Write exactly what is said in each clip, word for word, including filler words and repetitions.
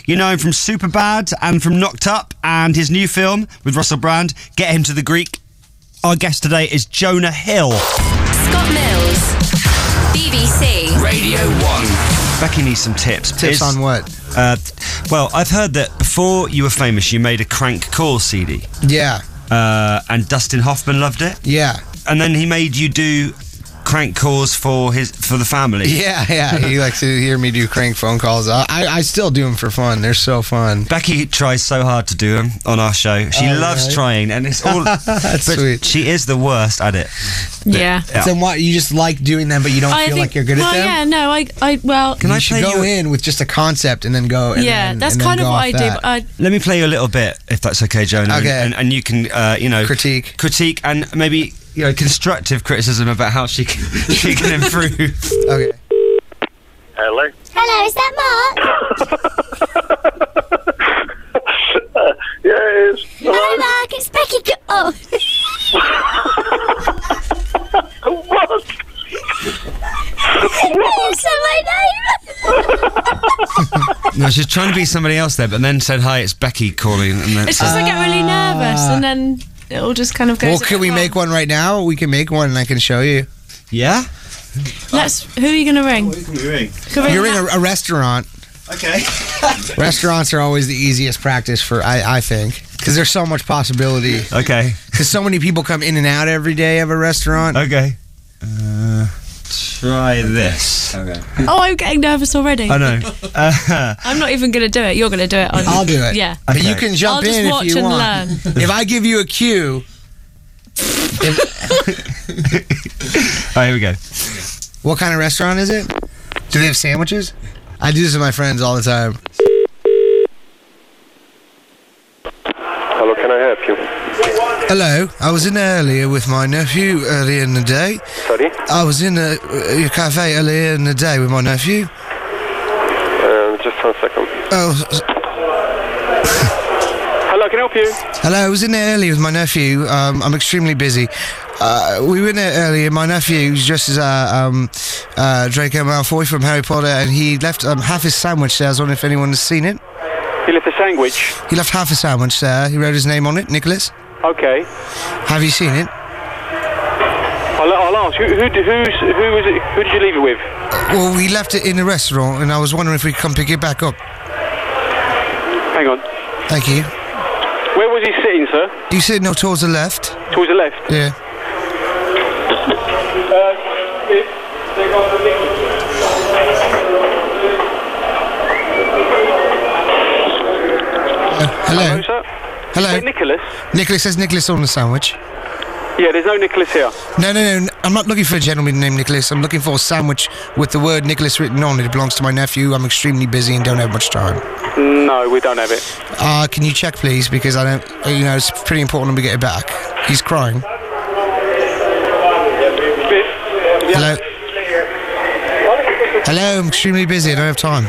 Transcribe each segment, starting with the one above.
You know him from Superbad and from Knocked Up, and his new film with Russell Brand, Get Him to the Greek. Our guest today is Jonah Hill. Scott Mills, B B C Radio one. Becky needs some tips. Tips Is, on what? Uh, well, I've heard that before you were famous, you made a Crank Call C D. Yeah, Uh, and Dustin Hoffman loved it. yeah. And then he made you do crank calls for his for the family. Yeah, yeah. He likes to hear me do crank phone calls. I, I still do them for fun. They're so fun. Becky tries so hard to do them on our show. She Oh, loves really? trying, and it's all. That's but sweet. She is the worst at it. Yeah. Yeah. So what? You just like doing them, but you don't I feel think, like you're good well, at them. yeah, no, I, I, well, Can you I should play go you? in with just a concept and then go. And yeah, then, that's and then kind of go what off I do. that. But I, Let me play you a little bit, if that's okay, Jonah. Okay. And, and you can, uh, you know, Critique. critique, and maybe you know, constructive criticism about how she can she can improve. Okay. Hello. Hello, is that Mark? uh, yeah, it is. Hello, Mark. It's Becky. Co- oh, What? yes, my name. No, she's trying to be somebody else there, but then said hi. It's Becky calling, and then it's just I get really nervous, and then it all just kind of goes. Well, can we make one right now? We can make one, and I can show you. yeah. Let's. Who are you going to ring? Who can we ring? Can we You're ring in a, a restaurant. Okay. Restaurants are always the easiest practice for, I, I think, because there's so much possibility. Okay. Because so many people come in and out every day of a restaurant. Okay. Uh, try this. Okay. Oh, I'm getting nervous already. I know. Uh, I'm not even going to do it. You're going to do it. On, I'll do it. Yeah. But Okay. you can jump I'll just in watch if you and want. learn. If I give you a cue, if, oh, here we go. what kind of restaurant is it? Do they have sandwiches? I do this with my friends all the time. Hello, can I help you? Hello, I was in there earlier with my nephew earlier in the day. Sorry? I was in a, a cafe earlier in the day with my nephew. Um, just one second. Oh, s- Hello, can I help you? hello, I was in there earlier with my nephew. Um, I'm extremely busy. Uh, we were in there earlier. My nephew was dressed as uh, um, uh, Draco Malfoy from Harry Potter, and he left um, half his sandwich there. I was wondering if anyone has seen it. You left a sandwich. He left half a sandwich there. He wrote his name on it, Nicholas. Okay. Have you seen it? I'll, I'll ask. Who, who, d- who's, who was it? Who did you leave it with? Well, we left it in the restaurant, and I was wondering if we could come pick it back up. Hang on. Thank you. Where was he sitting, sir? You said no towards the left. Towards the left. Yeah. Uh, hello. Hello, sir. Hello. Wait, Nicholas? Nicholas says Nicholas on the sandwich. Yeah, there's no Nicholas here. No, no, no. I'm not looking for a gentleman named Nicholas. I'm looking for a sandwich with the word Nicholas written on it. It belongs to my nephew. I'm extremely busy and don't have much time. No, we don't have it. Uh, can you check, please? Because I don't, you know, it's pretty important we get it back. He's crying. Hello. Hello, I'm extremely busy. I don't have time.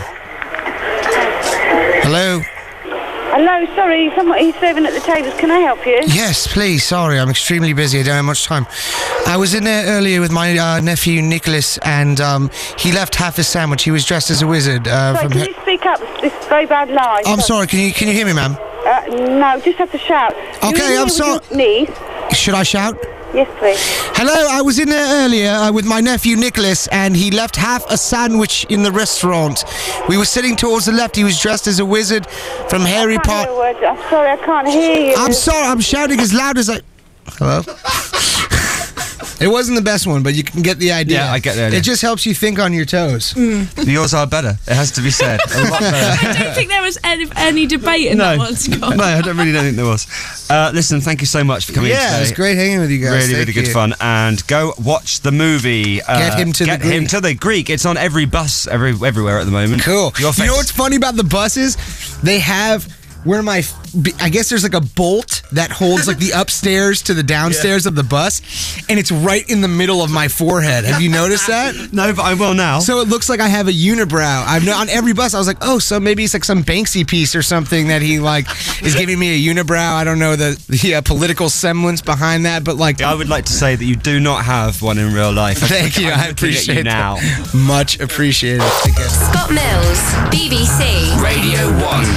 Hello. Hello, sorry, someone, he's serving at the tables. Can I help you? Yes, please. Sorry, I'm extremely busy. I don't have much time. I was in there earlier with my uh, nephew Nicholas, and um, he left half his sandwich. He was dressed as a wizard. Uh, Sorry, from can he- you speak up? This is very bad line. I'm sorry. Can you can you hear me, ma'am? Uh, no, just have to shout. Okay, You're in I'm here with sorry. your niece? Should I shout? Yes, please. Hello, I was in there earlier uh, with my nephew Nicholas, and he left half a sandwich in the restaurant. We were sitting towards the left. He was dressed as a wizard from Harry I can't hear Potter. a word. I'm sorry, I can't hear you. I'm sorry, I'm shouting as loud as I. Hello? It wasn't the best one, but you can get the idea. Yeah, I get the idea. It just helps you think on your toes. Yours are better. It has to be said. A lot better. I don't think there was any, any debate in that one, Scott. No, I don't really don't think there was. Uh, listen, thank you so much for coming in Yeah, today. it was great hanging with you guys. Really, Thank really good you. fun. And go watch the movie. Uh, Get Him to the Get Him Greek. to the Greek. It's on every bus every everywhere at the moment. Cool. Your You face. know what's funny about the buses? They have where my, f- b- I guess there's like a bolt that holds like the upstairs to the downstairs of the bus, and it's right in the middle of my forehead. Have you noticed that? No, but I will now. So it looks like I have a unibrow. I've no, on every bus. I was like, oh, so maybe it's like some Banksy piece or something that he like is giving me a unibrow. I don't know the the uh, political semblance behind that, but like, I would like to say that you do not have one in real life. thank you. I'm I looking at appreciate you now. that. Much appreciated. Scott Mills, B B C Radio one.